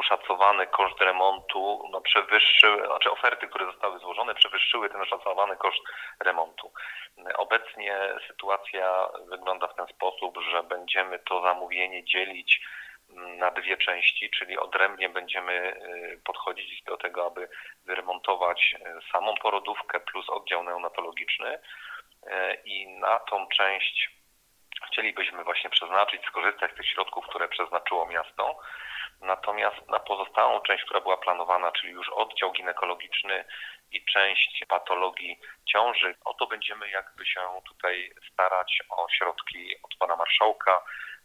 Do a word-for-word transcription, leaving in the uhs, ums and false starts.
oszacowany koszt remontu no, przewyższył, znaczy oferty, które zostały złożone, przewyższyły ten oszacowany koszt remontu. Obecnie sytuacja wygląda w ten sposób, że będziemy to zamówienie dzielić na dwie części, czyli odrębnie będziemy podchodzić do tego, aby wyremontować samą porodówkę plus oddział neonatologiczny i na tą część chcielibyśmy właśnie przeznaczyć, skorzystać z tych środków, które przeznaczyło miasto. Natomiast na pozostałą część, która była planowana, czyli już oddział ginekologiczny i część patologii ciąży, o to będziemy jakby się tutaj starać o środki od pana marszałka